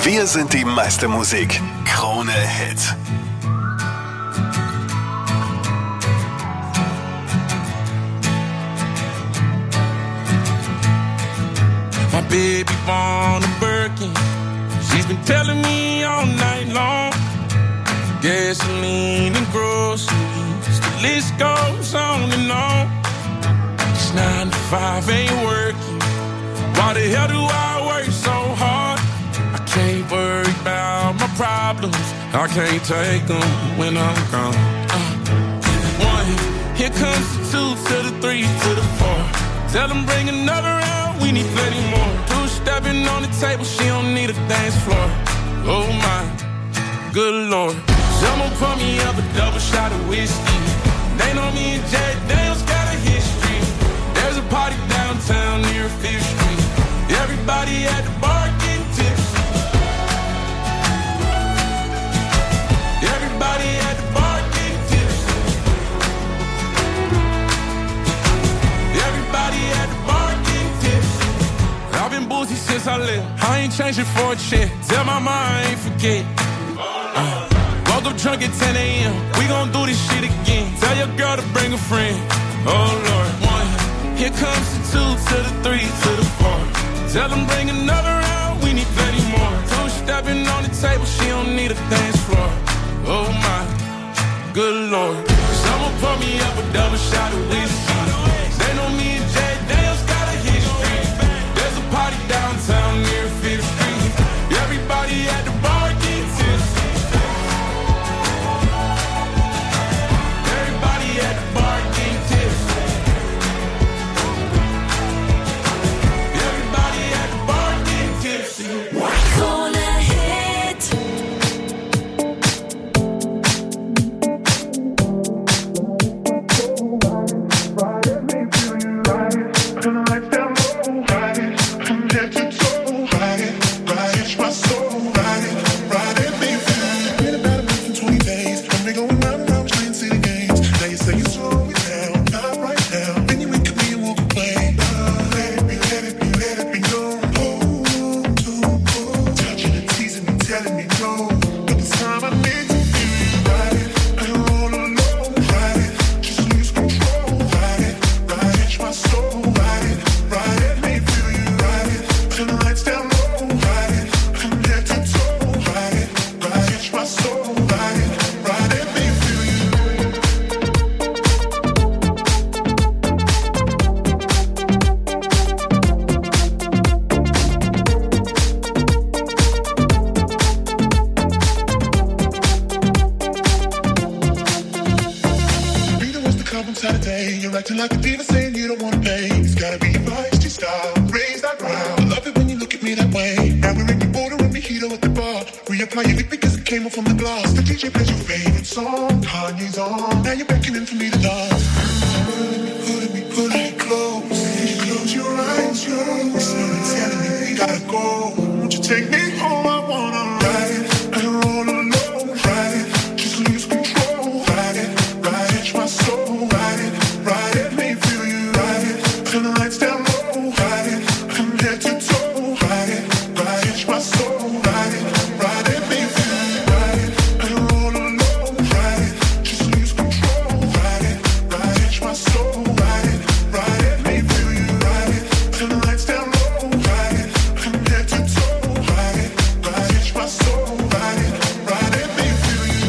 Wir sind die meiste Musik. Krone Hit. My baby born a Birkin. She's been telling me all night long. Gasoline and groceries, the list goes on and on. It's 9 to 5, ain't working. Why the hell do I work so hard? I can't worry about my problems. I can't take them when I'm gone. One, here comes the 2 to the 3 to the 4. Tell them bring another round, we need plenty more. 2 stepping on the table, she don't need a dance floor. Oh my, good Lord. Someone pour me up a double shot of whiskey. They know me and Jack Daniels got a history. There's a party downtown near 5th Street. Everybody at the bar getting tipsy. Everybody at the bar getting tipsy. Everybody at the bar getting tipsy. I've been boozy since I left. I ain't changing for a check. Tell my mom I ain't forget. Woke up drunk at 10 a.m. We gon' do this shit again. Tell your girl to bring a friend. Oh Lord. 1, here comes the 2 to the 3 to the 4. Tell them bring another round, we need plenty more. 2 stepping on the table, she don't need a dance floor. Oh my, good Lord. Someone pour me up a double shot of whiskey. They know me and Jack Daniels got a history. There's a party downtown near 5th Street. Everybody at the bar getting tipsy. Everybody at the bar getting tipsy. Everybody at the bar getting tipsy. Krone Hit. Acting like a diva saying you don't wanna pay. It's gotta be your feisty style. Raise that ground. I love it when you look at me that way. Now we're in the border and mojito at the bar. Reapply your lip because it came off from the glass. The DJ plays your favorite song. Kanye's on. Now you're beckoning for me to dance. Pulling me close. You close your eyes, you're slowly telling me we gotta go. Won't you take me home? I wanna ride it and roll alone. Ride it, just lose control. Ride it, catch my soul. Ride it. Ride it, make me feel you. Ride it, turn the lights down low. Ride it, from head to toe. Ride it, catch my soul. Ride it, make me feel you. Ride it, and roll alone. Ride it, just lose control. Ride it, catch my soul. Ride it, make me feel you. Ride it, turn the lights down low. Ride it, from head to toe. Ride it, catch my soul. Ride it, make me feel you.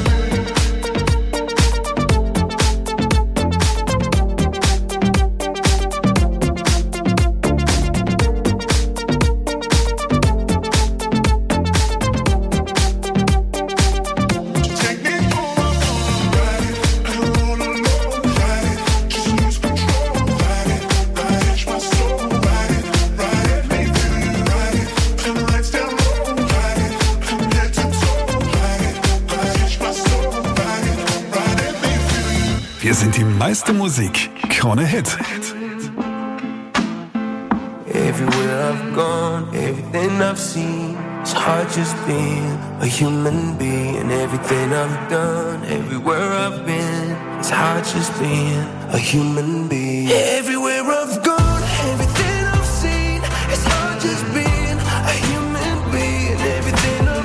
Wir sind die meiste Musik. Krone Hit. Everywhere I've gone, everything I've seen, it's hard just being a human being. Everything I've done, everywhere I've been, it's hard just being a human being. Everywhere I've gone, everything I've seen, it's hard just being a human being. Everything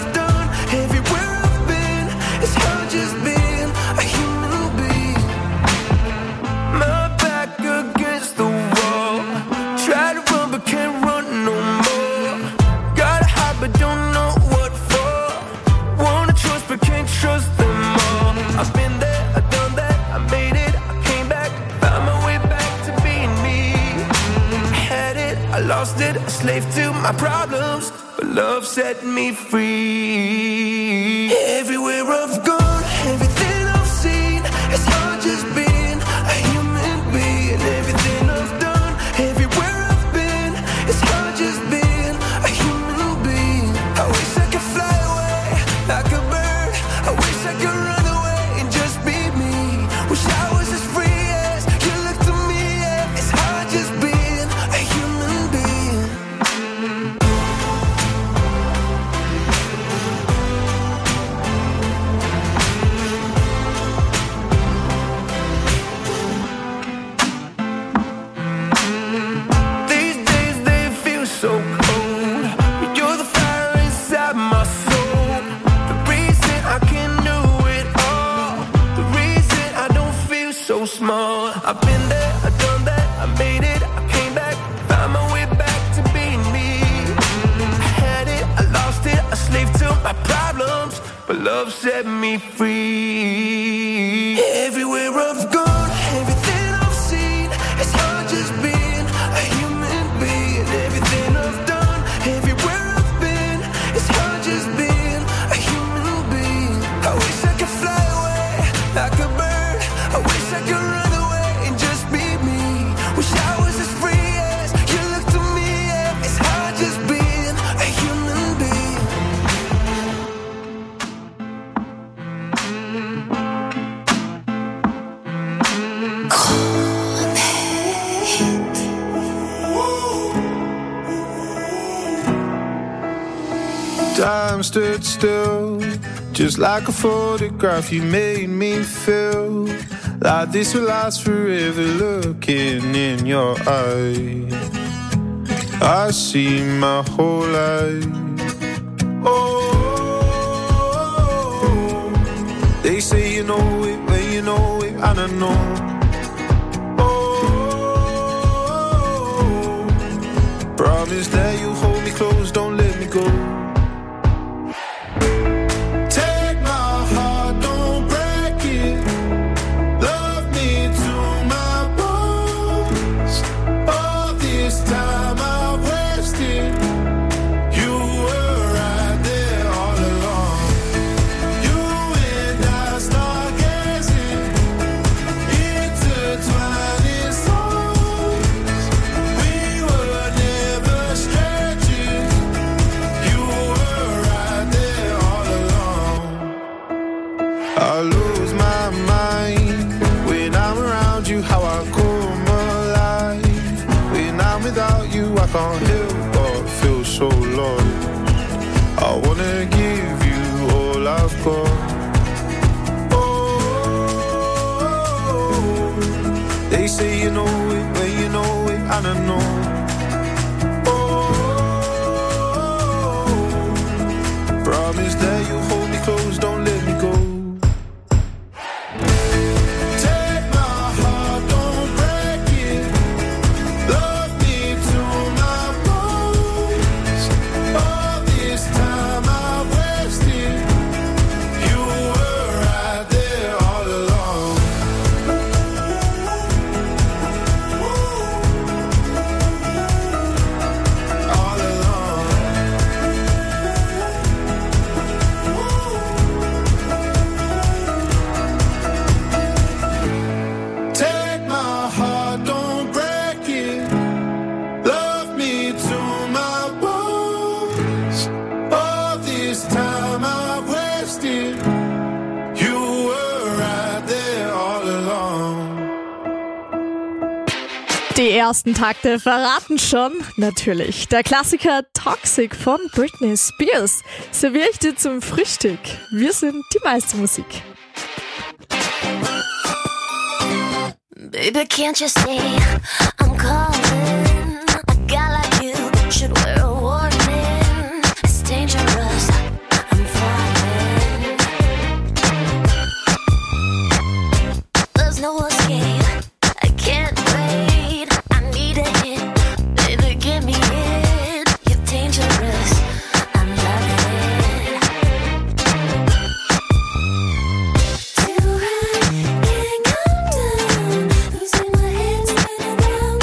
lost it, a slave to my problems, but love set me free. Everywhere I've gone, everything I've seen, it's hard just being a human being. Everything I've done, everywhere I've been, it's hard just being a human being. I wish I could fly away like a bird. I wish I could run away and just be me. Wish I was as free as you look to me. Yeah, it's hard just being a human being. These days they feel so cold, but you're the fire inside my soul. The reason I can do it all, the reason I don't feel so small. I've been there, I've done that, I made it, I came back, found my way back to being me. I had it, I lost it, a slave to my problems, but love set me free. Everywhere I've gone, everything I've seen, it's hard just being a human being. Everything I've done, everywhere I've been, it's hard just being a human being. I wish I could fly away like a bird. I wish I could run away and just be me. Wish I was as free as you look to me. Yeah, it's hard just being a human being. Time stood still, just like a photograph. You made me feel like this will last forever. Looking in your eyes, I see my whole life. Oh, they say you know it when you know it, and I know. Oh, promise that you hold me close, don't let me go. I can't help but feel so lost. I wanna give you all I've got. Oh, they say you know it when you know it, and I know. Oh, promise that you'll hold me close, don't let me go. Die ersten Takte verraten schon, natürlich. Der Klassiker Toxic von Britney Spears serviere ich dir zum Frühstück. Wir sind die meiste Musik. Baby, can't you see I'm calling? A guy like you should wear a warning. It's dangerous, I'm falling. There's no escape, I can't wait. I need a hit, baby, give me it. You're dangerous, I'm loving it. Too high, can't come down. Losing my head, spinning round.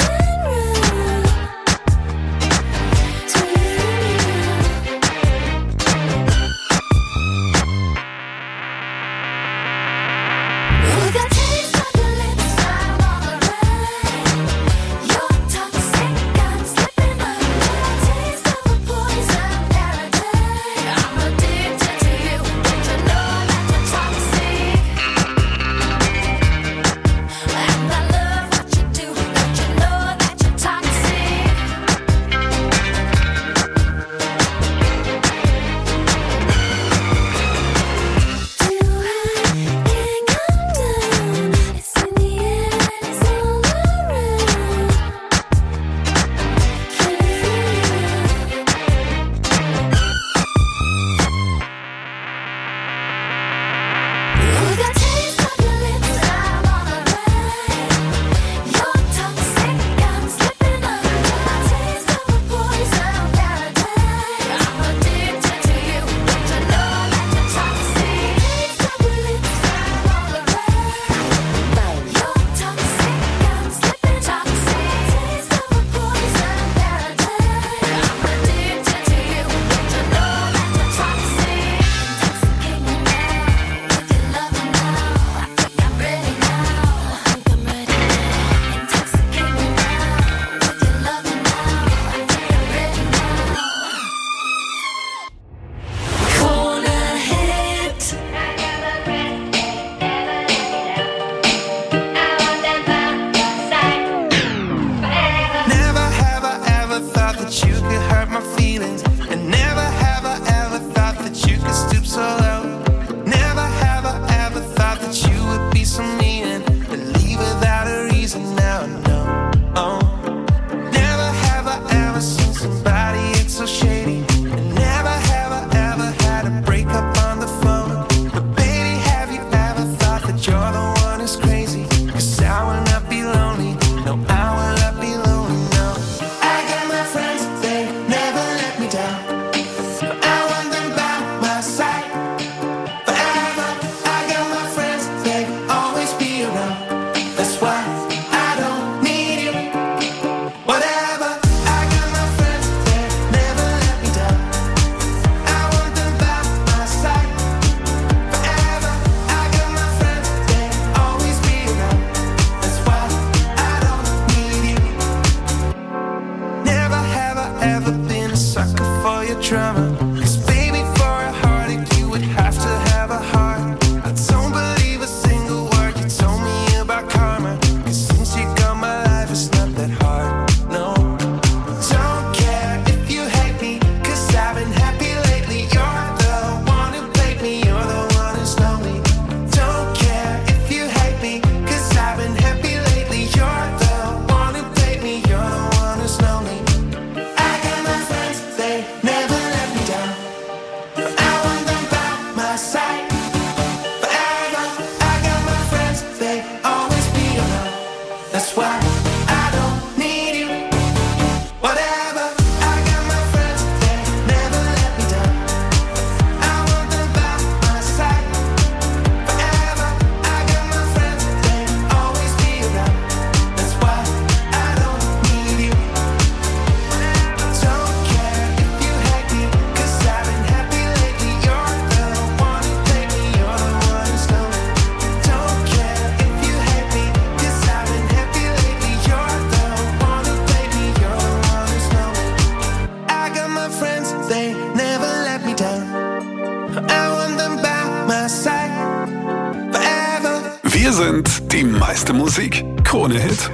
sind die meiste Musik. Krone Hit.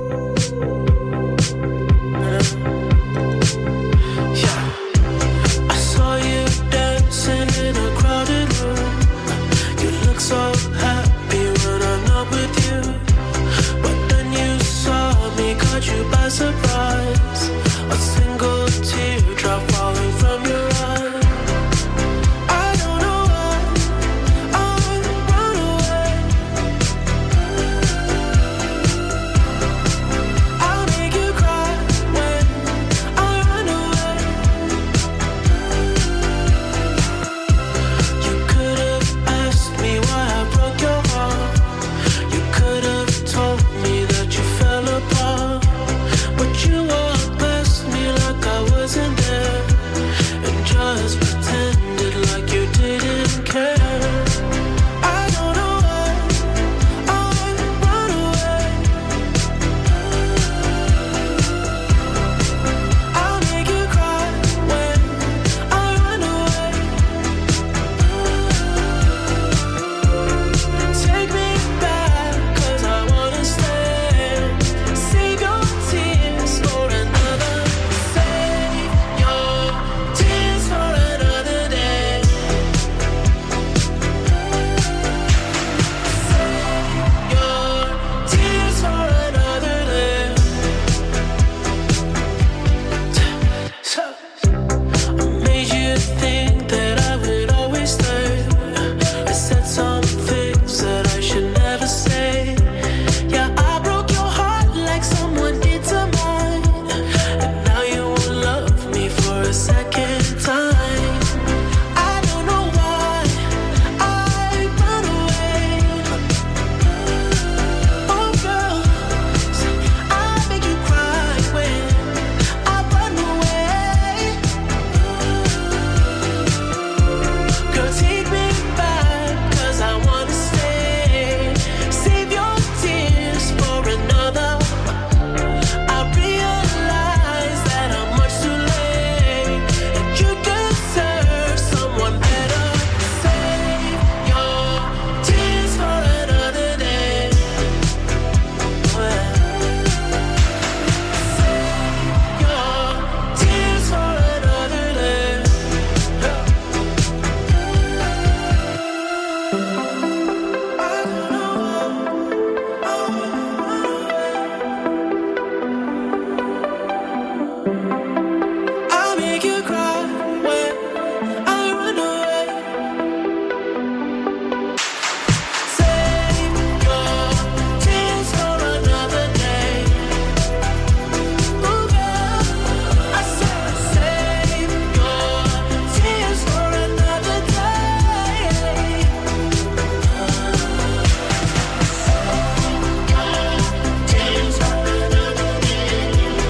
Surprise, a single teardrop falling from your eye. I don't know why I run away. I'll make you cry when I run away. You could have asked me why I broke your heart. You could have told me that you fell apart. But you walked past me like I wasn't there, and just pretended like you didn't care. I don't know why I run away. I'll make you cry when I run away. Take me back, 'cause I wanna stay. Save your tears for another. Save your tears for another day. Save your tears for another day. So I made you think that I would always stay. I said some things that I should never say. Yeah, I broke your heart like someone did to mine, and now you won't love me for a second time. I don't know why I run away. Oh girl, I make you cry when I run away. Girl, take me back, 'cause I wanna stay. Save your tears for another. I realize that I'm much too late, and you deserve someone better. Save your tears for another day. Save your tears for another day. I'll make you cry when I run away. Save your tears for another day. Oh girl, I said save your tears for another day. Tears for another day.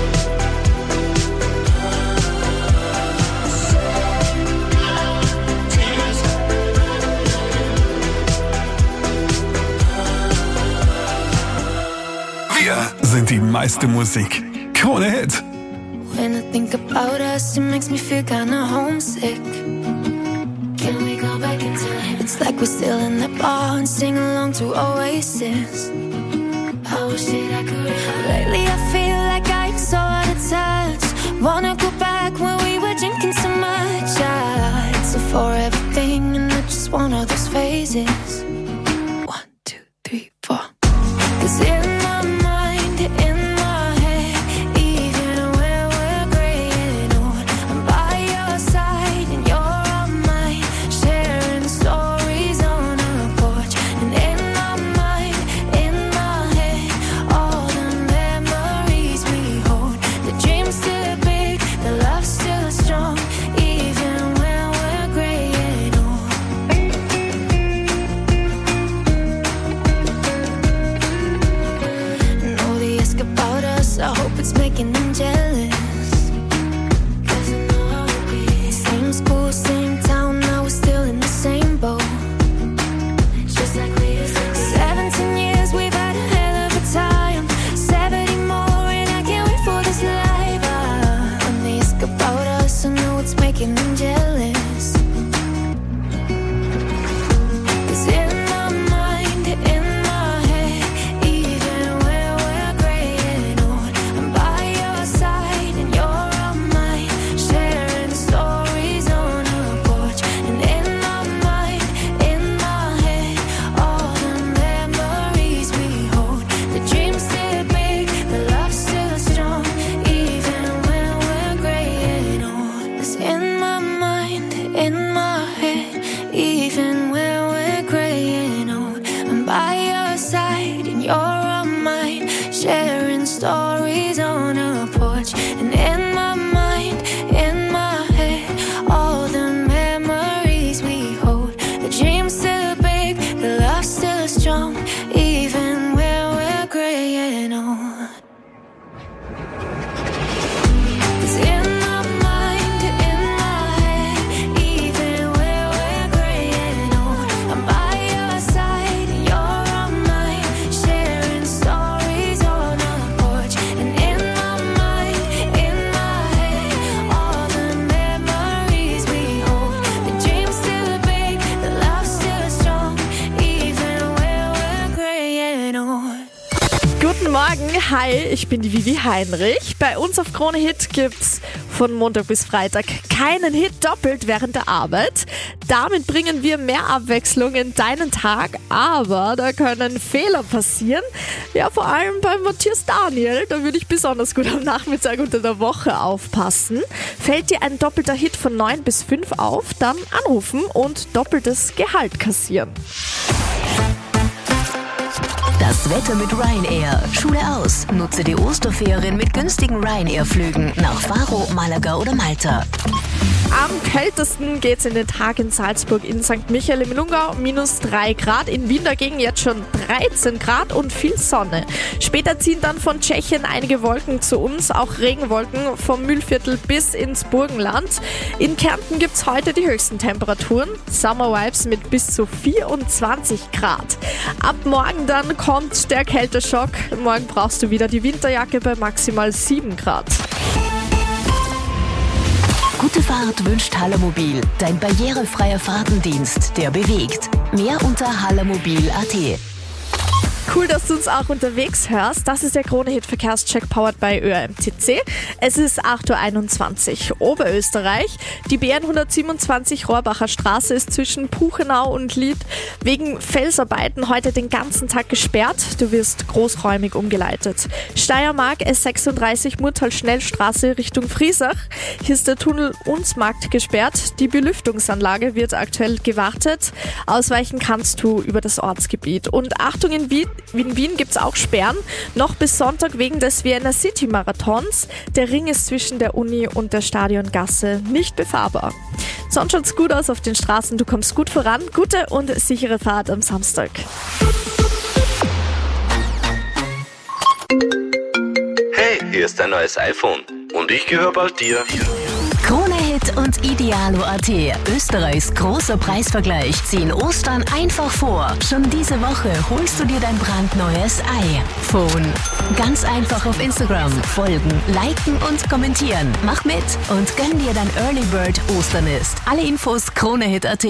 Wir sind die meiste Musik. Krone Hit. When I think about us, it makes me feel kinda homesick. Can we go back in time? It's like we're still in the bar and sing along to Oasis. I wish that I could. Lately I feel like I'm so out of touch. Wanna go back when we were drinking so much. It's a forever thing, and I just want all those phases. 1, 2, 3, 4. 'Cause in my mind, in my head, even when we're graying old, I'm by your side and you're on mine, sharing stories on our porch. And in my mind, in my head, all the memories we hold. The dream's still big, the love's still strong, even when we're graying old. And all they ask about us, I hope it's making them jealous. 'Cause I know how it be. Same school, same town, now we're still in the same boat. Just like we used to be. 17 years, we've had a hell of a time. 70 more, and I can't wait for this life. When they ask about us, I know it's making them jealous. 'Cause in my mind, in my head, on a porch. And in my mind, in my head, all the memories we hold. The dream's still big, the love's still strong, even when we're gray and old. Guten Morgen, hi, ich bin die Vivi Heinrich. Bei uns auf Krone Hit gibt's von Montag bis Freitag keinen Hit doppelt während der Arbeit. Damit bringen wir mehr Abwechslung in deinen Tag, aber da können Fehler passieren. Ja, vor allem bei Matthias Daniel, da würde ich besonders gut am Nachmittag unter der Woche aufpassen. Fällt dir ein doppelter Hit von 9 bis 5 auf, dann anrufen und doppeltes Gehalt kassieren. Das Wetter mit Ryanair. Schule aus. Nutze die Osterferien mit günstigen Ryanair-Flügen nach Faro, Malaga oder Malta. Am kältesten geht's in den Tag in Salzburg, in St. Michael im Lungau, -3 Grad. In Wien dagegen jetzt schon 13 Grad und viel Sonne. Später ziehen dann von Tschechien einige Wolken zu uns, auch Regenwolken vom Mühlviertel bis ins Burgenland. In Kärnten gibt's heute die höchsten Temperaturen. Summer Vibes mit bis zu 24 Grad. Ab morgen dann kommt der Kälteschock. Morgen brauchst du wieder die Winterjacke bei maximal 7 Grad. Gute Fahrt wünscht Hallermobil, dein barrierefreier Fahrtendienst, der bewegt. Mehr unter hallermobil.at. Cool, dass du uns auch unterwegs hörst. Das ist der Krone-Hit-Verkehrscheck powered by ÖMTC. Es ist 8.21 Uhr. Oberösterreich. Die BN 127 Rohrbacher Straße ist zwischen Puchenau und Lied wegen Felsarbeiten heute den ganzen Tag gesperrt. Du wirst großräumig umgeleitet. Steiermark S36 Murtal-Schnellstraße Richtung Friesach. Hier ist der Tunnel Unsmarkt gesperrt. Die Belüftungsanlage wird aktuell gewartet. Ausweichen kannst du über das Ortsgebiet. Und Achtung, in Wien gibt es auch Sperren, noch bis Sonntag wegen des Vienna City Marathons. Der Ring ist zwischen der Uni und der Stadiongasse nicht befahrbar. Sonst schaut's gut aus auf den Straßen, du kommst gut voran. Gute und sichere Fahrt am Samstag. Hey, hier ist dein neues iPhone und ich gehöre bald dir. Krone Hit und Idealo.at. Österreichs großer Preisvergleich ziehen Ostern einfach vor. Schon diese Woche holst du dir dein brandneues iPhone. Ganz einfach auf Instagram folgen, liken und kommentieren. Mach mit und gönn dir dein Early Bird Osternest. Alle Infos KroneHit.at.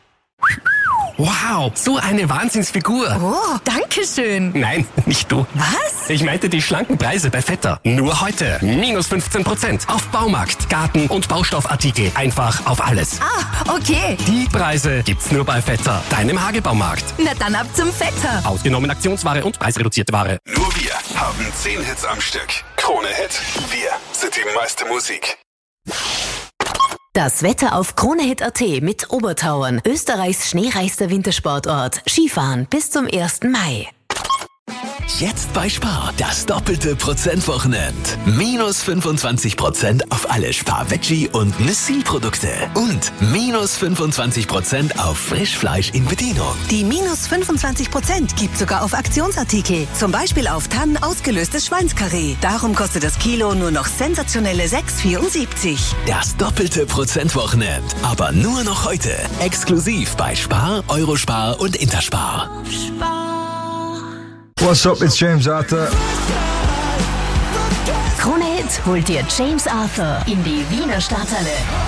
Wow, so eine Wahnsinnsfigur. Oh, danke schön. Nein, nicht du. Was? Ich meinte die schlanken Preise bei Vetter. Nur heute. -15% auf Baumarkt, Garten- und Baustoffartikel. Einfach auf alles. Ah, okay. Die Preise gibt's nur bei Vetter, deinem Hagebaumarkt. Na dann ab zum Vetter. Ausgenommen Aktionsware und preisreduzierte Ware. Nur wir haben 10 Hits am Stück. Krone Hit. Wir sind die meiste Musik. Das Wetter auf KroneHit.at mit Obertauern. Österreichs schneereichster Wintersportort. Skifahren bis zum 1. Mai. Jetzt bei Spar das doppelte Prozentwochenend. -25% auf alle Spar-Veggie- und Nessil-Produkte. Und -25% auf Frischfleisch in Bedienung. Die -25% gibt sogar auf Aktionsartikel. Zum Beispiel auf Tannen ausgelöstes Schweinskarree. Darum kostet das Kilo nur noch sensationelle 6,74. Das doppelte Prozentwochenend. Aber nur noch heute. Exklusiv bei Spar, Eurospar und Interspar. What's up, it's James Arthur. Krone Hit holt dir James Arthur in die Wiener Stadthalle.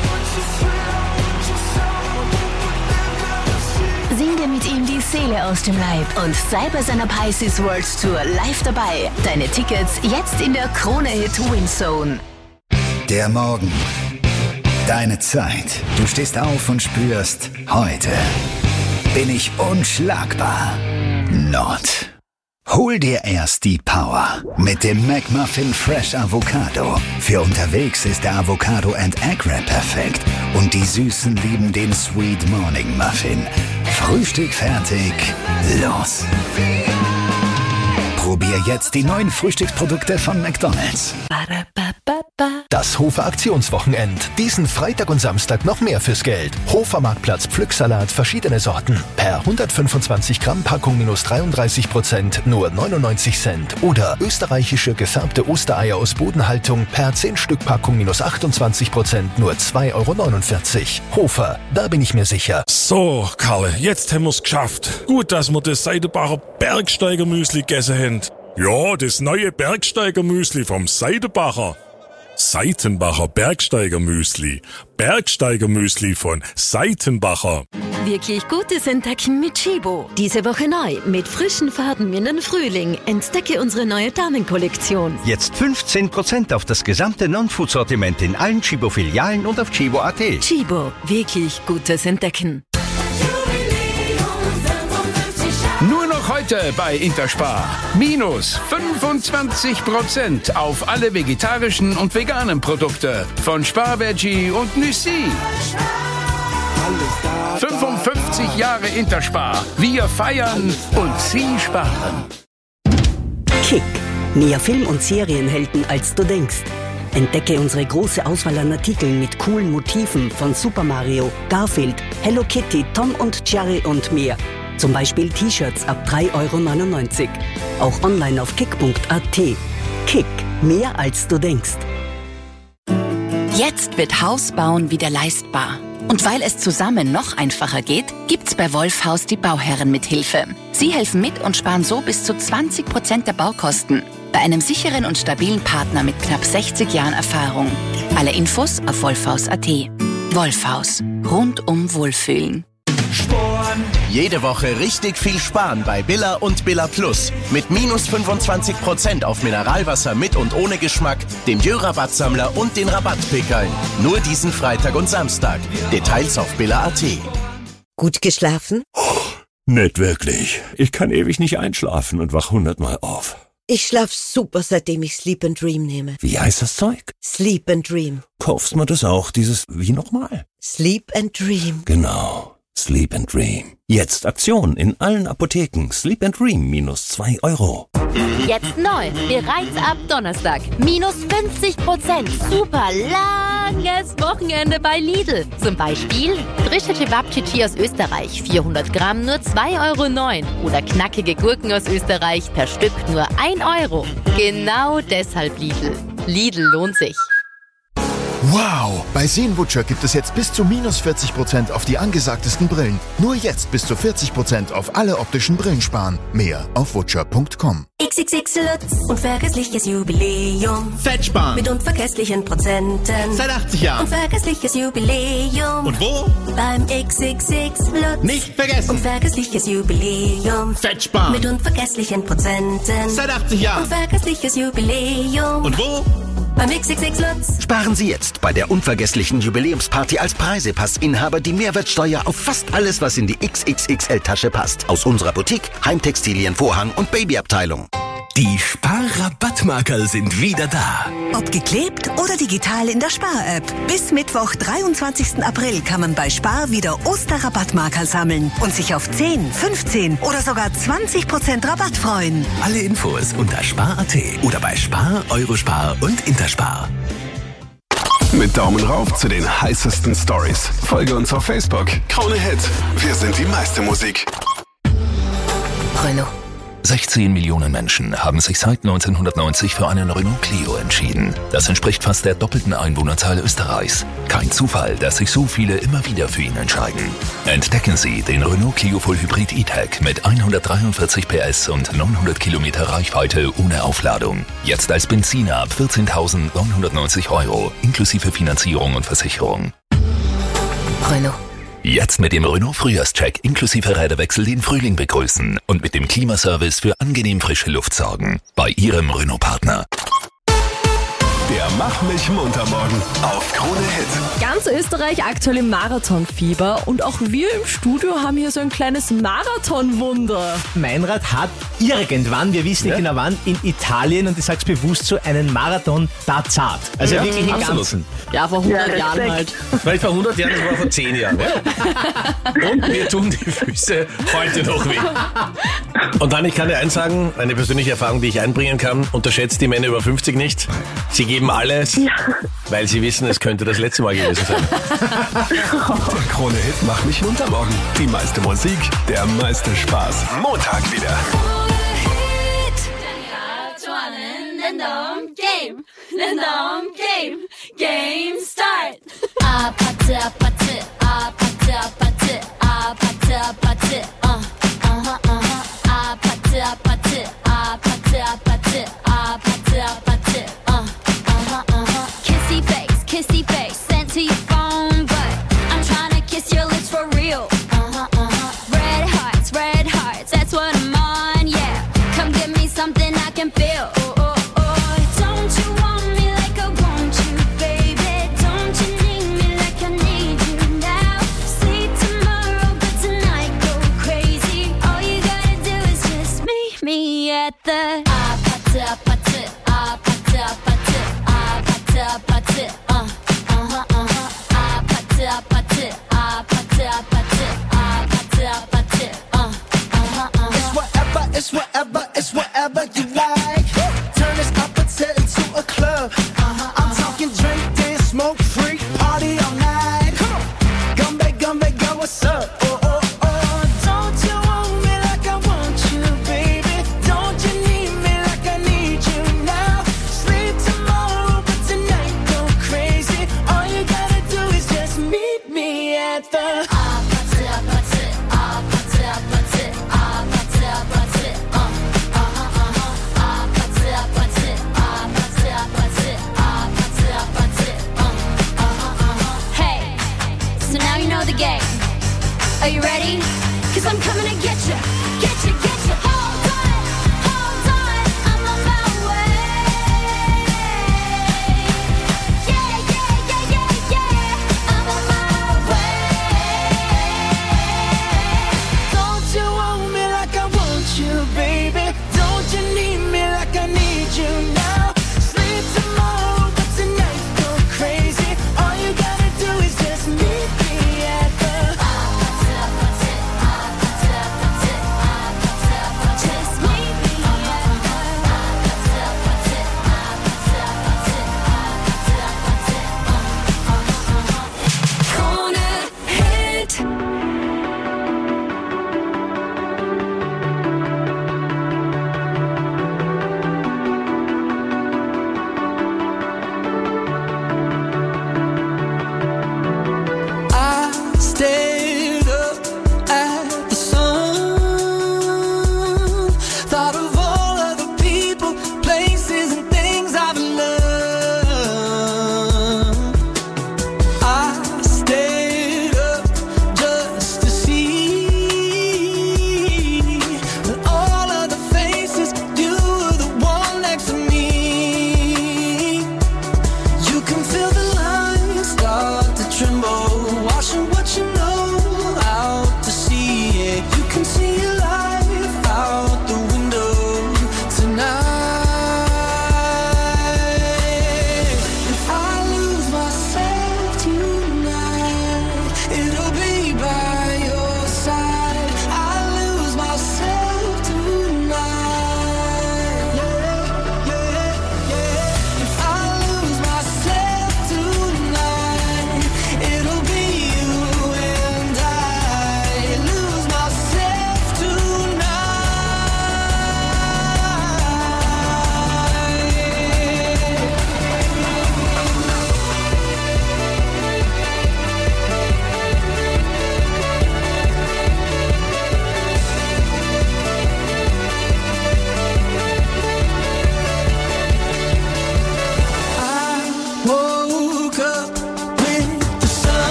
Sing dir mit ihm die Seele aus dem Leib und sei bei seiner Pisces World Tour live dabei. Deine Tickets jetzt in der Krone Hit Windzone. Der Morgen. Deine Zeit. Du stehst auf und spürst, heute bin ich unschlagbar. Not. Hol dir erst die Power mit dem McMuffin Fresh Avocado. Für unterwegs ist der Avocado and Egg Wrap perfekt. Und die Süßen lieben den Sweet Morning Muffin. Frühstück fertig, los. Probier jetzt die neuen Frühstücksprodukte von McDonald's. Das Hofer Aktionswochenend. Diesen Freitag und Samstag noch mehr fürs Geld. Hofer Marktplatz Pflücksalat, verschiedene Sorten. Per 125 Gramm Packung minus 33%, nur 99 Cent. Oder österreichische gefärbte Ostereier aus Bodenhaltung per 10 Stück Packung minus 28%, nur 2,49 Euro. Hofer, da bin ich mir sicher. So, Karle, jetzt haben wir's geschafft. Gut, dass wir das Seidenbacher Bergsteigermüsli gegessen haben. Ja, das neue Bergsteigermüsli vom Seidenbacher. Seitenbacher Bergsteigermüsli. Bergsteigermüsli von Seitenbacher. Wirklich Gutes entdecken mit Chibo. Diese Woche neu mit frischen Farben in den Frühling. Entdecke unsere neue Damenkollektion. Jetzt 15% auf das gesamte Non-Food-Sortiment in allen Chibo-Filialen und auf Chibo.at. Chibo, wirklich Gutes entdecken. Nur noch heute bei Interspar. Minus 25% auf alle vegetarischen und veganen Produkte von Spar Veggie und Nüssi. 55 Jahre Interspar. Wir feiern und Sie sparen. Kick. Mehr Film- und Serienhelden, als du denkst. Entdecke unsere große Auswahl an Artikeln mit coolen Motiven von Super Mario, Garfield, Hello Kitty, Tom und Jerry und mehr. Zum Beispiel T-Shirts ab 3,99 €. Auch online auf kick.at. Kick. Mehr als du denkst. Jetzt wird Hausbauen wieder leistbar. Und weil es zusammen noch einfacher geht, gibt's bei Wolfhaus die Bauherren-Mithilfe. Sie helfen mit und sparen so bis zu 20% der Baukosten. Bei einem sicheren und stabilen Partner mit knapp 60 Jahren Erfahrung. Alle Infos auf wolfhaus.at. Wolfhaus. Rundum Wohlfühlen. Jede Woche richtig viel sparen bei Billa und Billa Plus. Mit minus 25% auf Mineralwasser mit und ohne Geschmack, dem Jö-Rabattsammler und den Rabattpickeln. Nur diesen Freitag und Samstag. Details auf Billa.at. Gut geschlafen? Nicht wirklich. Ich kann ewig nicht einschlafen und wach 100-mal auf. Ich schlaf super, seitdem ich Sleep & Dream nehme. Wie heißt das Zeug? Sleep & Dream. Kaufst mir das auch, dieses, wie nochmal? Sleep & Dream. Genau. Sleep & Dream. Jetzt Aktion in allen Apotheken. Sleep & Dream minus 2 €. Jetzt neu. Bereits ab Donnerstag. Minus 50%. Super langes Wochenende bei Lidl. Zum Beispiel frische Cevapcici aus Österreich. 400 Gramm nur 2,09 €. Oder knackige Gurken aus Österreich per Stück nur 1 €. Genau deshalb Lidl. Lidl lohnt sich. Wow! Bei Seenbutcher gibt es jetzt bis zu minus 40% auf die angesagtesten Brillen. Nur jetzt bis zu 40% auf alle optischen Brillen sparen. Mehr auf butcher.com. XXX Lutz, unvergessliches Jubiläum. Fettsparen. Mit unvergesslichen Prozenten. Seit 80 Jahren. Unvergessliches Jubiläum. Und wo? Beim XXX Lutz. Nicht vergessen. Unvergessliches Jubiläum. Fettsparen. Mit unvergesslichen Prozenten. Seit 80 Jahren. Unvergessliches Jubiläum. Und wo? Beim XXX Lutz. Sparen Sie jetzt bei der unvergesslichen Jubiläumsparty als Preisepassinhaber die Mehrwertsteuer auf fast alles, was in die XXXL-Tasche passt. Aus unserer Boutique, Heimtextilien, Vorhang und Babyabteilung. Die Spar-Rabattmarker sind wieder da. Ob geklebt oder digital in der Spar-App. Bis Mittwoch, 23. April kann man bei Spar wieder Osterrabattmarker sammeln und sich auf 10, 15 oder sogar 20% Rabatt freuen. Alle Infos unter spar.at oder bei Spar, Eurospar und Interspar. Mit Daumen rauf zu den heißesten Stories. Folge uns auf Facebook. Krone Hit. Wir sind die meiste Musik. Renault. 16 Millionen Menschen haben sich seit 1990 für einen Renault Clio entschieden. Das entspricht fast der doppelten Einwohnerzahl Österreichs. Kein Zufall, dass sich so viele immer wieder für ihn entscheiden. Entdecken Sie den Renault Clio Full Hybrid E-Tech mit 143 PS und 900 Kilometer Reichweite ohne Aufladung. Jetzt als Benziner ab 14.990 €, inklusive Finanzierung und Versicherung. Renault. Jetzt mit dem Renault Frühjahrscheck inklusive Räderwechsel den Frühling begrüßen und mit dem Klimaservice für angenehm frische Luft sorgen. Bei Ihrem Renault-Partner. Der Mach mich munter morgen auf Krone Hit. Ganz Österreich aktuell im Marathonfieber und auch wir im Studio haben hier so ein kleines Marathonwunder. Meinrad hat irgendwann, wir wissen nicht genau wann, in Italien, und ich sag's bewusst so, einen Marathon Tazat. Also wirklich im Ganzen. Ja, vor 100 Jahren halt. Nicht vor 100 Jahren, das war vor 10 Jahren. Ja? Und mir tun die Füße heute noch weh. Und dann, ich kann dir eins sagen, eine persönliche Erfahrung, die ich einbringen kann, unterschätzt die Männer über 50 nicht. Sie geben alles, weil sie wissen, es könnte das letzte Mal gewesen sein. Der Krone Hit Mach mich munter morgen. Die meiste Musik, der meiste Spaß. Montag wieder. Game start. Apatı apatı apatı apatı apatı apatı apatı apatı apatı apatı apatı apatı kissy face sent to your phone, but I'm trying to kiss your lips for real. Red hearts, that's what I'm on, yeah. Come give me something I can feel. Don't you want me like I want you, baby? Don't you need me like I need you now? Sleep tomorrow, but tonight go crazy. All you gotta do is just meet me at the apatı apatı apatı apatı apatı apatı apatı apatı apatı apatı apatı apatı It's whatever you like. Turn this opposite into a club. I'm talking drink, dance, smoke, freak, party all night. Come back, go, what's up? Don't you want me like I want you, baby? Don't you need me like I need you now? Sleep tomorrow, but tonight go crazy. All you gotta do is just meet me at the apatı apatı apatı apatı apatı apatı Hey, so now you know the game. Are you ready? 'Cause I'm coming to get you, get you, get you. Hold on, I'm on my way. Yeah, I'm on my way. Don't you want me like I want you, baby? Don't you need me like I need you now? Sleep tomorrow, but tonight go crazy. All you gotta do is just meet me at the apatı apatı apatı apatı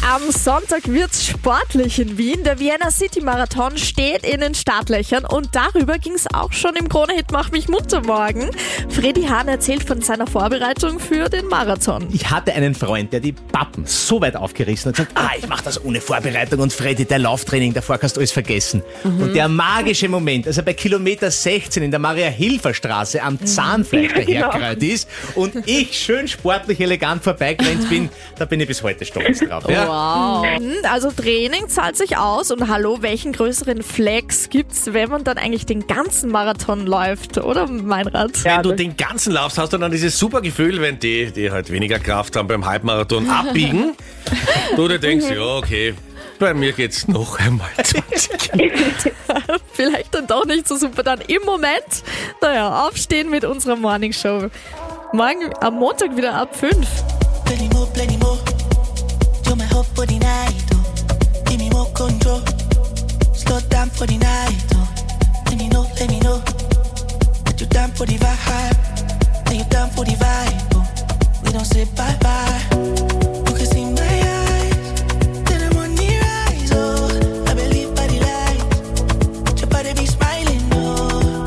Am Sonntag wird's sportlich in Wien. Der Vienna City Marathon steht in den Startlöchern und darüber ging's auch schon im Krone-Hit Mach mich munter morgen. Freddy Hahn erzählt von seiner Vorbereitung für den Marathon. Ich hatte einen Freund, der die Pappen so weit aufgerissen hat und gesagt, ich mache das ohne Vorbereitung und Freddy, der Lauftraining, davor kannst du alles vergessen. Und der magische Moment, also bei Kilometer 16 in der Maria-Hilfer-Straße am Zahnfleisch dahergerollt ist und ich schön sportlich elegant vorbeigerannt bin, da bin ich bis heute stolz drauf. Ja? Wow. Also Training zahlt sich aus und hallo, welchen größeren Flex gibt's, wenn man dann eigentlich den ganzen Marathon läuft, oder Meinrad? Wenn du den ganzen laufst, hast du dann dieses super Gefühl, wenn die halt weniger Kraft haben beim Halbmarathon abbiegen. Du dir denkst, ja okay, bei mir geht's noch einmal 20. Vielleicht dann doch nicht so super dann im Moment. Naja, aufstehen mit unserer Morning Show. Morgen am Montag wieder ab 5. Plenty more. You're my hope for the night, oh. Give me more control. Slow down for the night, oh. Let me know. That you down for the vibe. That you down for the vibe, oh. We don't say bye-bye. You can see my eyes. Then I'm on the rise, oh. I believe by the light. Your body be smiling, oh.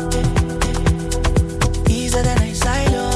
Easier than I silo.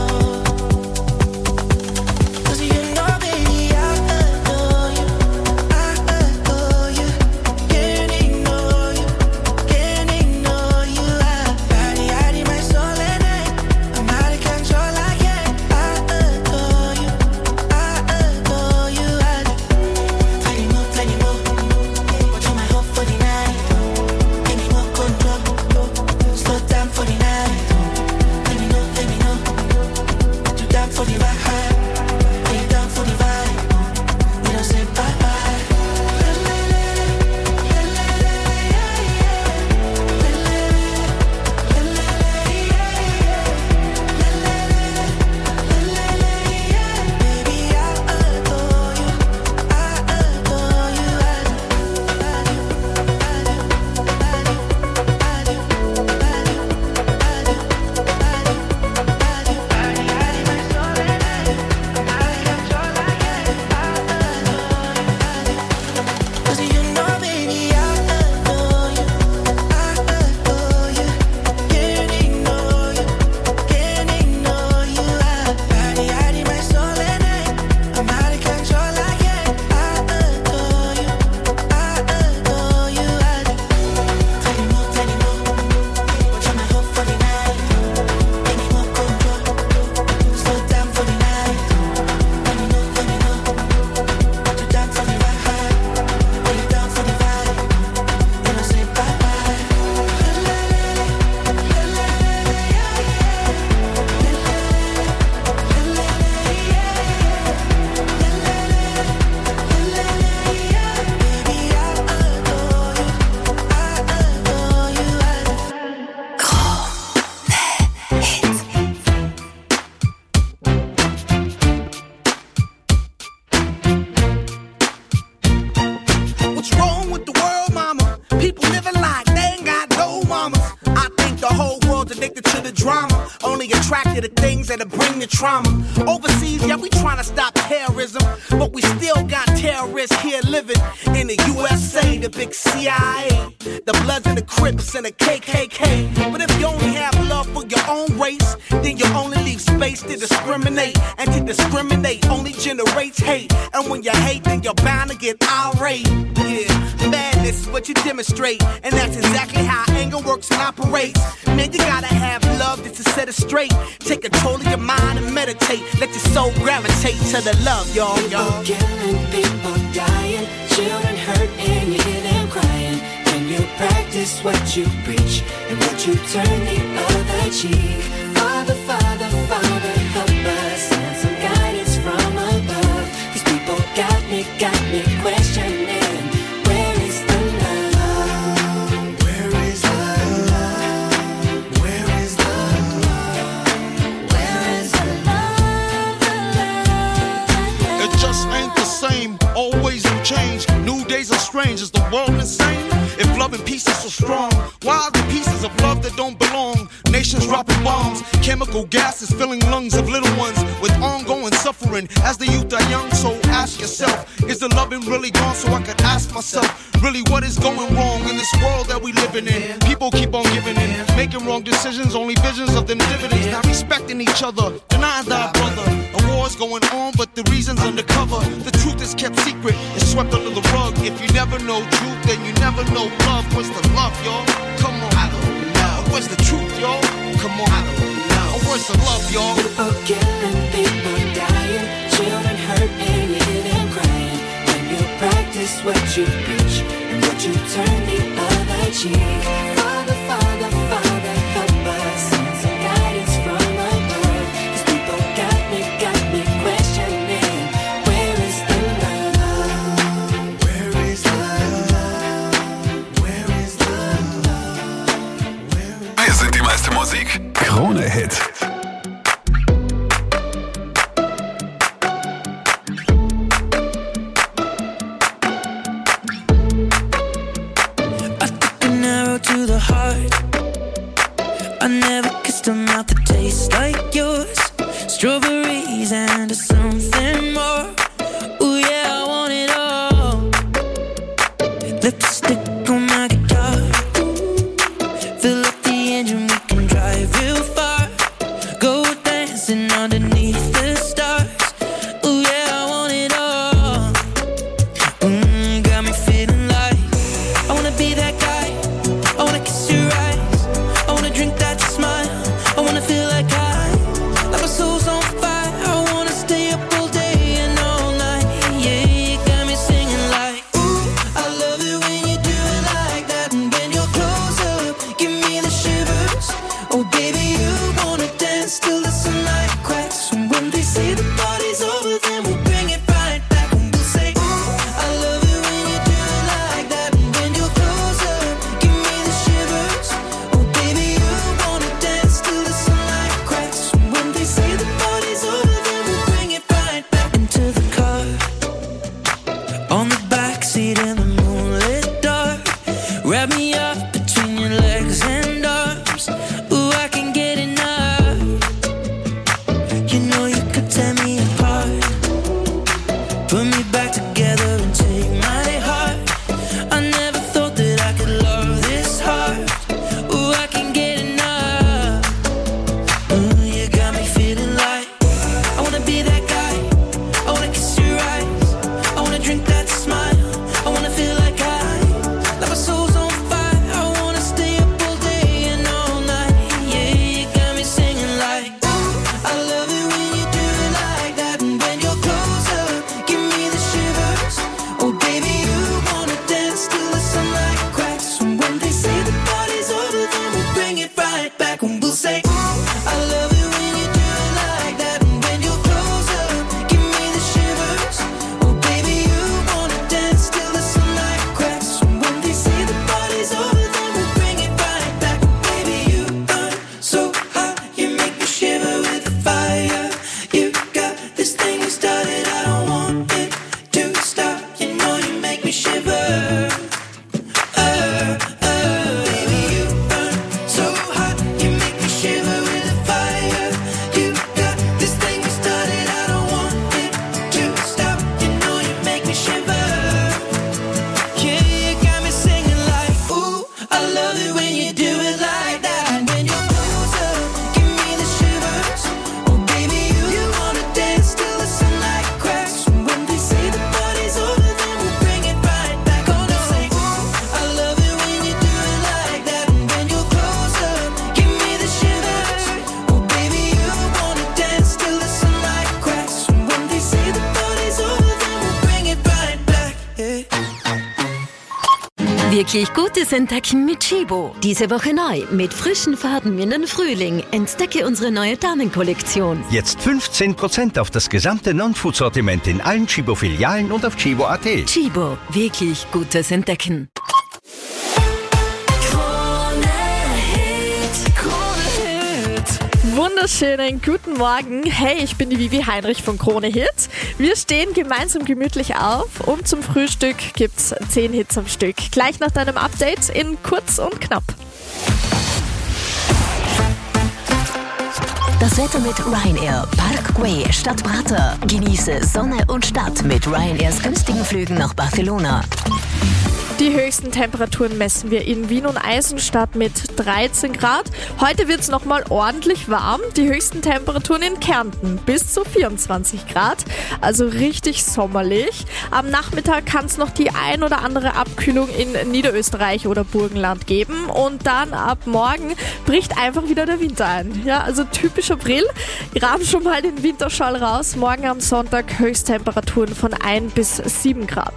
Attracted to things that'll bring the trauma. Overseas, yeah, we trying to stop terrorism, but we still got terrorists here living in the USA, the big CIA, the Bloods and the Crips and the KKK. But if you only have love for your own race, then you only leave space to discriminate. And to discriminate only generates hate. And when you hate, then you're bound to get irate. Yeah, madness is what you demonstrate, and that's exactly how anger works and operates. Man, you gotta have love just to set it straight. Take control of your mind and meditate. Let your soul gravitate to the love, y'all. People killing, people dying, children hurt and you hear them crying. Can you practice what you preach and would you turn the other cheek? Father, Father, Father, help us and some guidance from above. These people got me questioning. Where is the love? Where is the love? Where is the love? Where is the love? It just ain't the same. Always new change. New days are strange. Is the world insane? If love and peace is so strong, why are the pieces of love that don't belong? Nations dropping bombs, chemical gases filling lungs of little ones with ongoing suffering as the youth are young. So ask yourself, is the the loving really gone so I could ask myself, really what is going wrong in this world that we living in? People keep on giving in, making wrong decisions, only visions of them dividends. Not respecting each other, denying thy brother. A war's going on, but the reason's undercover. The truth is kept secret, it's swept under the rug. If you never know truth, then you never know love. What's the love, y'all? Come on, I don't know. Where's the truth, y'all? Come on, I don't know. Where's the love, y'all? People killing, people dying, children hurt and you hear them crying. When you practice what you preach and what you turn the other cheek. Father, Father, Father, help us. Send some guidance from above. 'Cause people got me questioning. Where is the love? Where is the love? Where is the love? Wir sind die meiste Musik. Krone Hit. An arrow to the heart. I never kissed a mouth that tastes like yours. Strawberries and something more. Ooh yeah, I want it all. Lipstick on my guitar. Fill up the engine, we can drive real far. Go dancing underneath the stars. Ooh yeah, I want it all. Got me feeling like I wanna be that guy. I wanna kiss your eyes. I wanna drink that smile. I wanna feel like my soul's on fire. I wanna stay up all day and all night. Yeah, you got me singing like, ooh, I love it when you do it like that. And when you're close up, give me the shivers. Oh baby, you wanna dance till the sunlight cracks. And when they say the party's over, then we'll bring it right back. And we'll say, ooh, I love it when you do it like that. And when you're close up, give me the shivers. Oh baby, you wanna dance till the sunlight cracks. And when they say the party's over, then we'll bring it right back into the car. On the backseat in the moonlit dark. Wrap me up between your legs and arms. Ooh, I can get enough. You know you could tear me apart. Put me back together and take my heart. I never thought that I could love this hard. Ooh, I can get enough. Ooh, you got me feeling like I wanna be that guy. I wanna kiss your eyes. I wanna drink that smile. I wanna feel like my soul's on fire. I wanna stay up all day and all night. Yeah, you got me singing like, ooh, I love it when you do it like that. And when you're close up, give me the shivers. Oh baby, you wanna dance till the sunlight cracks. And when they say the party's over, then we'll bring it right back. And we'll say, ooh, I love it when you do it like that. And when you're close up, give me the shivers. Oh baby, you wanna dance till the sunlight cracks. And when they say the party's over, then we'll bring it right back. Baby, you burn so hot, you make me shiver with the fire. You got this thing we started, I don't want it to stop. You know you make me shiver. Baby, you burn so hot, you make me shiver with the fire. You got this thing we started, I don't want it to stop. You know you make me shiver. Yeah, you got me singing like, ooh, I love it when you do it like that. And when you're close up, give me the shivers. Oh baby, you wanna dance till the sunlight cracks. And when they say the party's over, then we'll bring it right back. Oh no, say, ooh, I love it when you do it like that. And when you're close up, give me the shivers. Oh baby, you wanna dance till the sunlight cracks. And when they say the party's over, then we'll bring it right back. Yeah. Wirklich gutes Entdecken mit Chibo. Diese Woche neu mit frischen Farben in den Frühling. Entdecke unsere neue Damenkollektion. Jetzt 15% auf das gesamte Non-Food-Sortiment in allen Chibo-Filialen und auf chibo.at. Chibo, wirklich gutes Entdecken. Wunderschönen guten Morgen. Hey, ich bin die Vivi Heinrich von Krone Hit. Wir stehen gemeinsam gemütlich auf und zum Frühstück gibt's 10 Hits am Stück. Gleich nach deinem Update in kurz und knapp. Das Wetter mit Ryanair. Parkway Stadt Prater. Genieße Sonne und Stadt mit Ryanairs günstigen Flügen nach Barcelona. Die höchsten Temperaturen messen wir in Wien und Eisenstadt mit 13 Grad. Heute wird es nochmal ordentlich warm. Die höchsten Temperaturen in Kärnten bis zu 24 Grad. Also richtig sommerlich. Am Nachmittag kann es noch die ein oder andere Abkühlung in Niederösterreich oder Burgenland geben. Und dann ab morgen bricht einfach wieder der Winter ein. Ja, also typisch April. Graben schon mal den Winterschal raus. Morgen am Sonntag Höchsttemperaturen von 1 bis 7 Grad.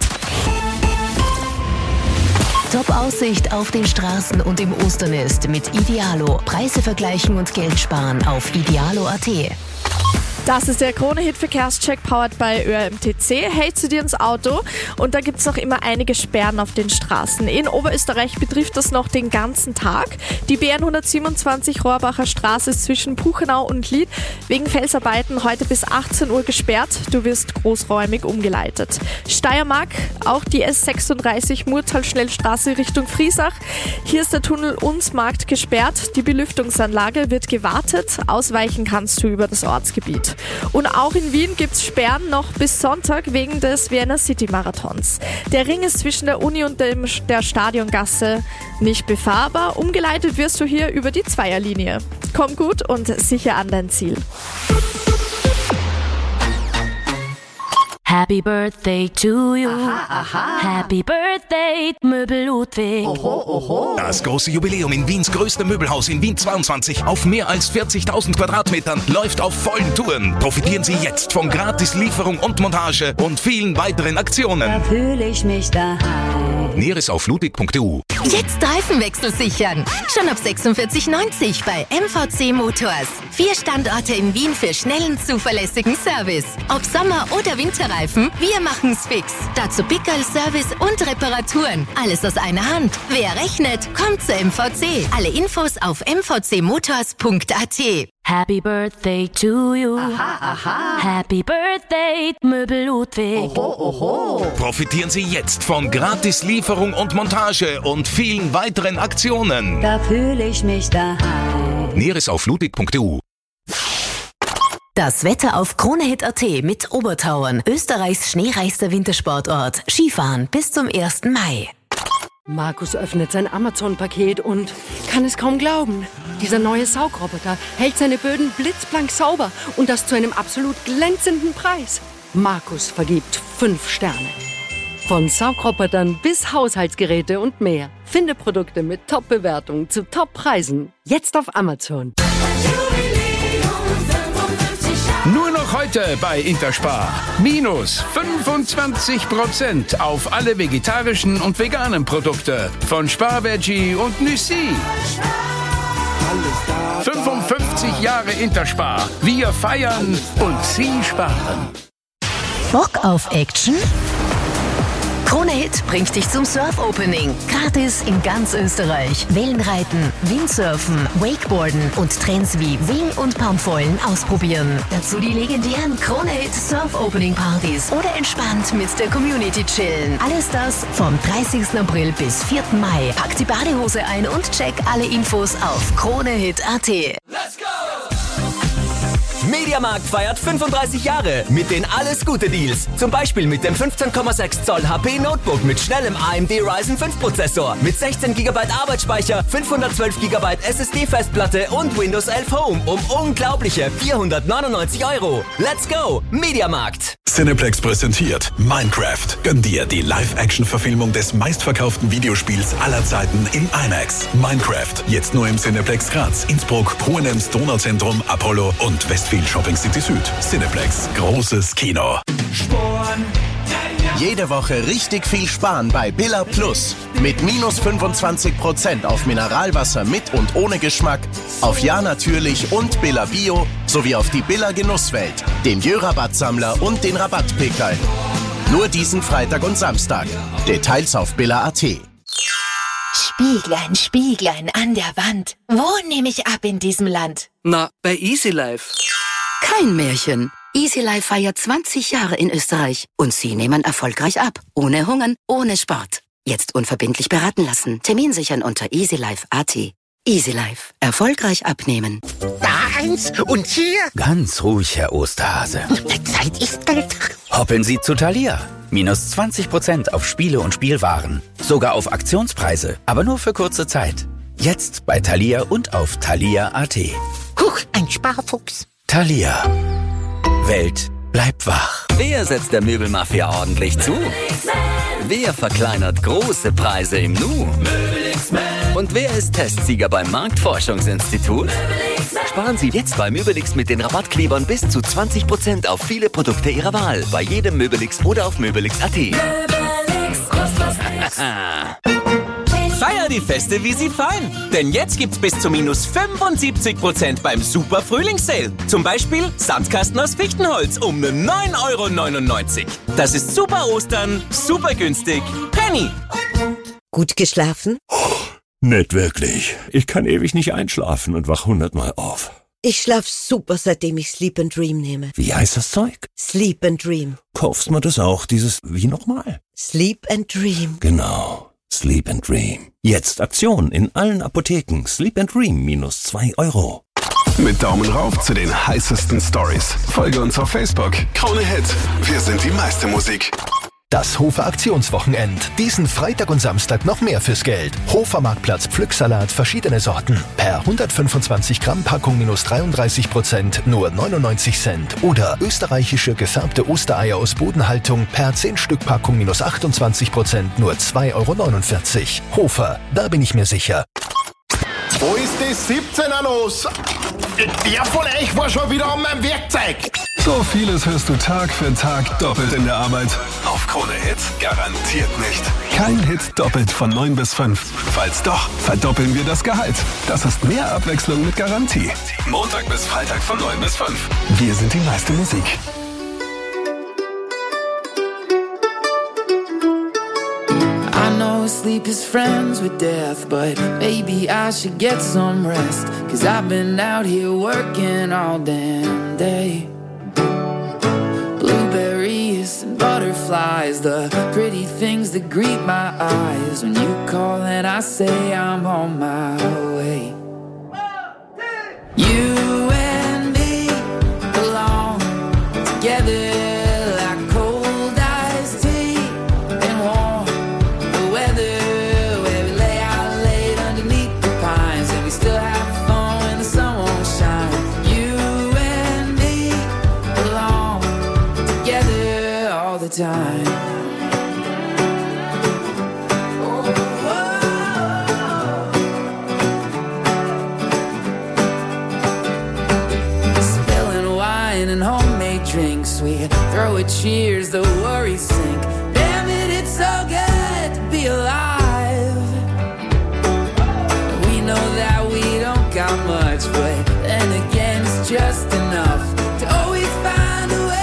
Top-Aussicht auf den Straßen und im Osternest mit Idealo. Preise vergleichen und Geld sparen auf idealo.at. Das ist der Krone-Hit-Verkehrscheck powered by ÖRMTC. Hältst du dir ins Auto? Und da gibt es noch immer einige Sperren auf den Straßen. In Oberösterreich betrifft das noch den ganzen Tag. Die BN 127 Rohrbacher Straße ist zwischen Buchenau und Lied wegen Felsarbeiten heute bis 18 Uhr gesperrt. Du wirst großräumig umgeleitet. Steiermark, auch die S36 Murtal-Schnellstraße Richtung Friesach. Hier ist der Tunnel Unsmarkt gesperrt. Die Belüftungsanlage wird gewartet. Ausweichen kannst du über das Ortsgebiet. Und auch in Wien gibt es Sperren noch bis Sonntag wegen des Vienna City Marathons. Der Ring ist zwischen der Uni und der Stadiongasse nicht befahrbar. Umgeleitet wirst du hier über die Zweierlinie. Komm gut und sicher an dein Ziel. Happy Birthday to you. Happy Birthday, Möbel Ludwig. Das große Jubiläum in Wiens größtem Möbelhaus in Wien 22 auf mehr als 40.000 Quadratmetern läuft auf vollen Touren. Profitieren Sie jetzt von Gratislieferung und Montage und vielen weiteren Aktionen. Da fühle ich mich daheim. Näheres auf ludwig.eu. Jetzt Reifenwechsel sichern. Schon ab 46,90 bei MVC Motors. 4 Standorte in Wien für schnellen, zuverlässigen Service. Ob Sommer- oder Winterreifen, wir machen's fix. Dazu Pickerl, Service und Reparaturen. Alles aus einer Hand. Wer rechnet, kommt zu MVC. Alle Infos auf mvcmotors.at. Happy Birthday to you. Happy Birthday, Möbel Ludwig. Profitieren Sie jetzt von Gratislieferung und Montage und vielen weiteren Aktionen. Da fühle ich mich daheim. Näheres auf ludwig.eu. Das Wetter auf KroneHit.at mit Obertauern, Österreichs schneereichster Wintersportort. Skifahren bis zum 1. Mai. Markus öffnet sein Amazon-Paket und kann es kaum glauben. Dieser neue Saugroboter hält seine Böden blitzblank sauber und das zu einem absolut glänzenden Preis. Markus vergibt 5 Sterne. Von Saugrobotern bis Haushaltsgeräte und mehr. Finde Produkte mit Top-Bewertungen zu Top-Preisen. Jetzt auf Amazon. Nur noch heute bei Interspar. Minus 25% auf alle vegetarischen und veganen Produkte von Spar Veggie und Nüssi. 55 Jahre Interspar. Wir feiern und Sie sparen. Bock auf Action? KroneHit bringt dich zum Surf-Opening. Gratis in ganz Österreich. Wellenreiten, Windsurfen, Wakeboarden und Trends wie Wing- und Palmfoilen ausprobieren. Dazu die legendären KroneHit Surf-Opening-Partys oder entspannt mit der Community chillen. Alles das vom 30. April bis 4. Mai. Pack die Badehose ein und check alle Infos auf KroneHit.at. Let's go! Mediamarkt feiert 35 Jahre mit den Alles-Gute-Deals. Zum Beispiel mit dem 15,6 Zoll HP Notebook mit schnellem AMD Ryzen 5 Prozessor, mit 16 GB Arbeitsspeicher, 512 GB SSD-Festplatte und Windows 11 Home um unglaubliche 499 €. Let's go! Mediamarkt! Cineplex präsentiert Minecraft. Gönn dir die Live-Action-Verfilmung des meistverkauften Videospiels aller Zeiten in IMAX. Minecraft, jetzt nur im Cineplex Graz, Innsbruck, Hohenems, Donauzentrum, Apollo und Westfield Shopping City Süd. Cineplex, großes Kino. Jede Woche richtig viel sparen bei Billa Plus. Mit minus 25% auf Mineralwasser mit und ohne Geschmack, auf Ja natürlich und Billa Bio sowie auf die Billa Genusswelt, den Jö-Rabattsammler und den Rabattpickerl. Nur diesen Freitag und Samstag. Details auf Billa.at. Spieglein, Spieglein an der Wand. Wo nehme ich ab in diesem Land? Na, bei Easy Life. Kein Märchen. Easy Life feiert 20 Jahre in Österreich und sie nehmen erfolgreich ab. Ohne Hungern, ohne Sport. Jetzt unverbindlich beraten lassen. Termin sichern unter easylife.at. Easy Life. Erfolgreich abnehmen. Da eins und hier. Ganz ruhig, Herr Osterhase. Zeit ist Geld. Hoppeln Sie zu Thalia. Minus 20% auf Spiele und Spielwaren. Sogar auf Aktionspreise, aber nur für kurze Zeit. Jetzt bei Thalia und auf thalia.at. Huch, ein Sparfuchs. Thalia. Welt bleibt wach. Wer setzt der Möbelmafia ordentlich zu? Wer verkleinert große Preise im Nu? Und wer ist Testsieger beim Marktforschungsinstitut? Sparen Sie jetzt bei Möbelix mit den Rabattklebern bis zu 20% auf viele Produkte Ihrer Wahl. Bei jedem Möbelix oder auf möbelix.at. Feier die Feste, wie sie fallen. Denn jetzt gibt's bis zu minus 75% beim Super Frühlingssale. Zum Beispiel Sandkasten aus Fichtenholz um nur 9,99 €. Das ist super Ostern, super günstig. Penny. Gut geschlafen? Nicht wirklich. Ich kann ewig nicht einschlafen und wach 100-mal auf. Ich schlaf super, seitdem ich Sleep & Dream nehme. Wie heißt das Zeug? Sleep & Dream. Kaufst mir das auch, dieses wie nochmal? Sleep & Dream. Genau. Sleep & Dream. Jetzt Aktion in allen Apotheken. Sleep & Dream minus 2 €. Mit Daumen rauf zu den heißesten Stories. Folge uns auf Facebook. Krone Hit. Wir sind die meiste Musik. Das Hofer Aktionswochenend. Diesen Freitag und Samstag noch mehr fürs Geld. Hofer Marktplatz Pflücksalat, verschiedene Sorten. Per 125 Gramm Packung minus 33%, nur 99 Cent. Oder österreichische gefärbte Ostereier aus Bodenhaltung per 10 Stück Packung minus 28%, nur 2,49 €. Hofer, da bin ich mir sicher. Wo ist die 17er los? Der von euch war schon wieder an meinem Werkzeug. So vieles hörst du Tag für Tag doppelt in der Arbeit. Auf Krone Hit garantiert nicht. Kein Hit doppelt von 9 bis 5. Falls doch, verdoppeln wir das Gehalt. Das ist mehr Abwechslung mit Garantie. Montag bis Freitag von 9 bis 5. Wir sind die meiste Musik. I know sleep is friends with death, but maybe I should get some rest. 'Cause I've been out here working all damn day. Blueberries and butterflies, the pretty things that greet my eyes. When you call and I say I'm on my way. You and me belong together. Time. Spilling wine and homemade drinks, we throw a cheers, the worries sink. Damn it, it's so good to be alive. We know that we don't got much, but then again, it's just enough to always find a way.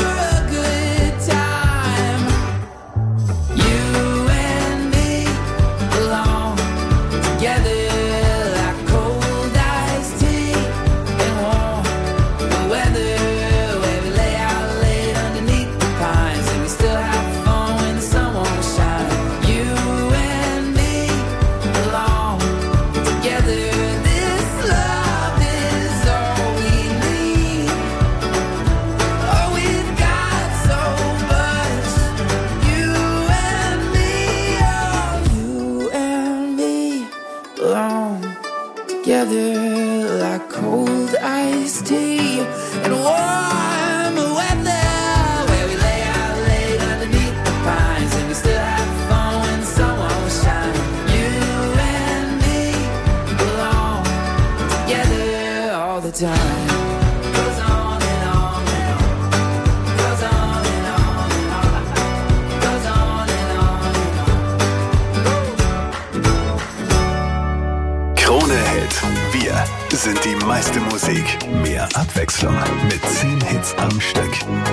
Together like cold iced tea and warm weather, where we lay out late underneath the pines and we still have fun when the sun won't shine. You and me belong together all the time. Goes on and on and on. Goes on and on and on. Goes on and on and on. Krone Hit. Wir sind die meiste Musik. Mehr Abwechslung mit 10 Hits am Stück.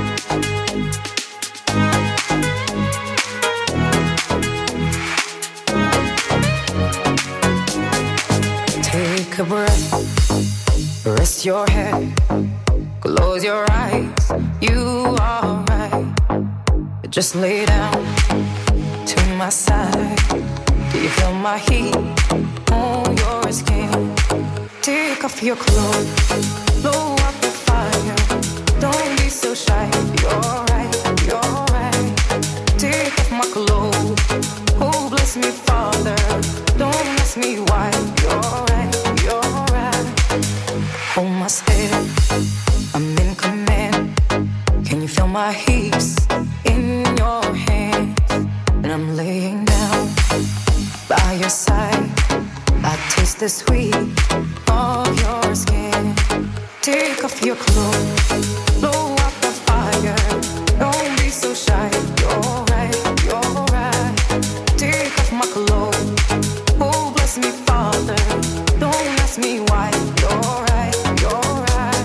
Take a breath, rest your head, close your eyes, you are right. Just lay down to my side. Do you feel my heat on your skin? Take off your clothes, blow up the fire. Don't be so shy. You're right, you're right. Take off my clothes. Oh, bless me, Father. Don't ask me why. You're right, you're right. Hold my step, I'm in command. Can you feel my heat in your hands? And I'm laying down by your side. I taste the sweet of your skin. Take off your clothes, blow up the fire. Don't be so shy. You're right, you're right. Take off my clothes. Oh, bless me, Father. Don't ask me why. You're right, you're right.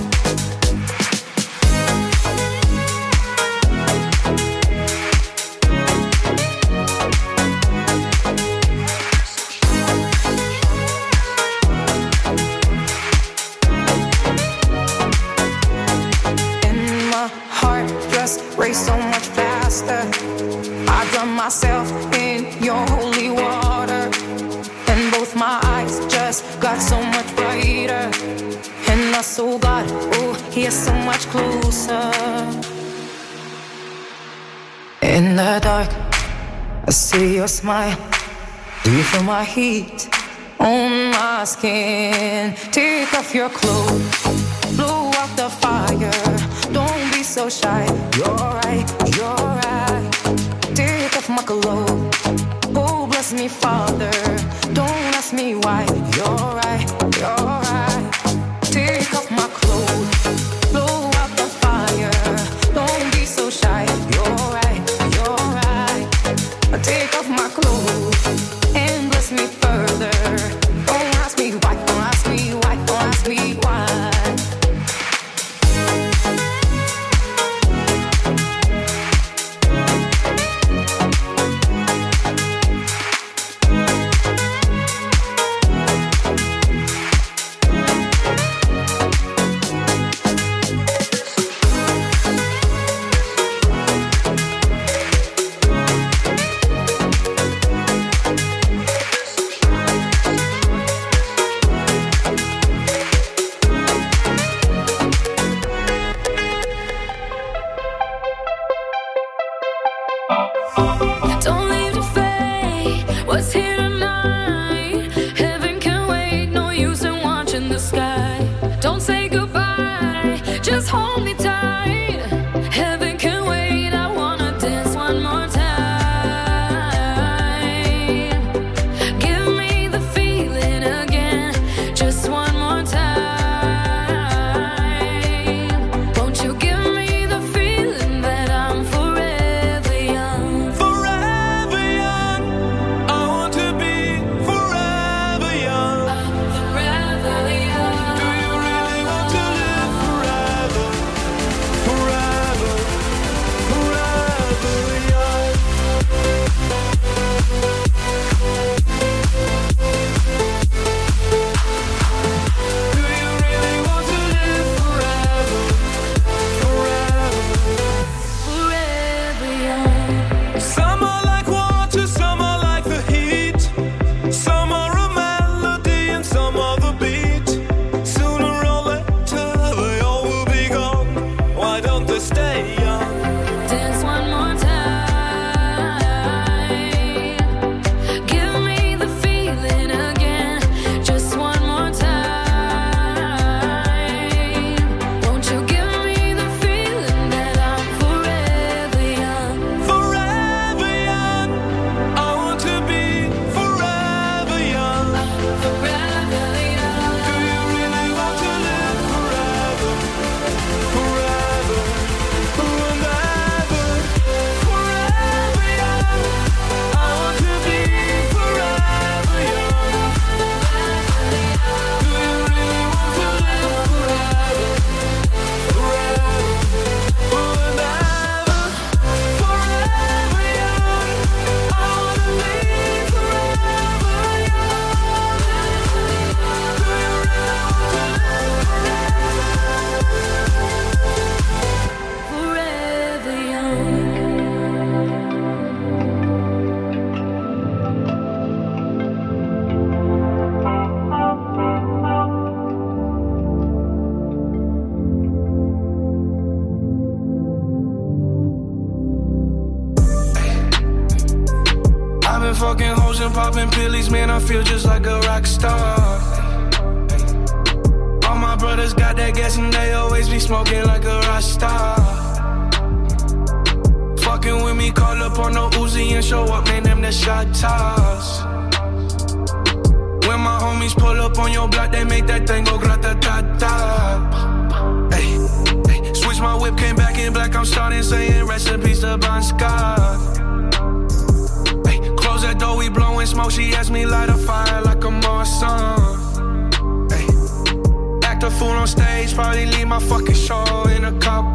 Race so much faster. I drown myself in your holy water, and both my eyes just got so much brighter. And I saw God, oh, He is so much closer. In the dark, I see your smile. Do you feel my heat on my skin? Take off your clothes, blow up the fire. Don't be so shy. You're right, you're right. Take off my clothes. Oh, bless me, Father. Don't ask me why. You're right, you're right. Take off my clothes. Blow up the fire. Don't be so shy. You're right, you're right. Take off my clothes and bless me further. Don't ask me why, don't ask me why, don't ask me why. Don't leave the fate. What's here tonight? Heaven can wait. No use in watching the sky. Don't say goodbye. Just hold me tight. Heaven can wait. I wanna dance one more time. Give me the feeling again. Just one more time. Won't you give me the feeling that I'm forever young? Forever young. I want to be forever young. Forever young. Do you really want to live forever? been fucking hoes and popping pillies, man, I feel just like a rock star. All my brothers got that gas and they always be smoking like a rock star. Fucking with me, call up on the Uzi and show up, man, them the shot toss. When my homies pull up on your block, they make that thing go grata-ta-ta. Hey, hey, switch my whip, came back in black, I'm starting saying rest in peace to Bon Scott. Hey, close that door, we blowing smoke, she asked me light a fire like a Marsan. Hey, act a fool on stage, probably leave my fucking show in a cop